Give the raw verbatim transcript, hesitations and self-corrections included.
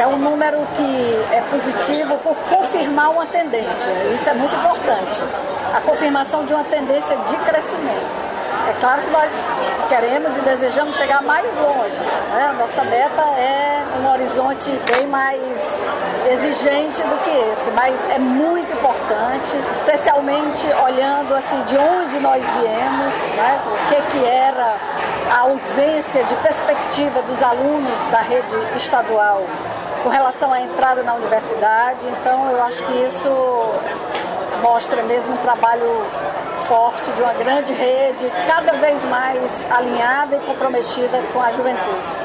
é um número que é positivo por confirmar uma tendência. Isso é muito importante. A confirmação de uma tendência de crescimento. É claro que nós queremos e desejamos chegar mais longe, né? A nossa meta é um horizonte bem mais exigente do que esse, mas é muito importante, especialmente olhando assim, de onde nós viemos, né? O que, que era a ausência de perspectiva dos alunos da rede estadual com relação à entrada na universidade. Então, eu acho que isso mostra mesmo um trabalho forte de uma grande rede, cada vez mais alinhada e comprometida com a juventude.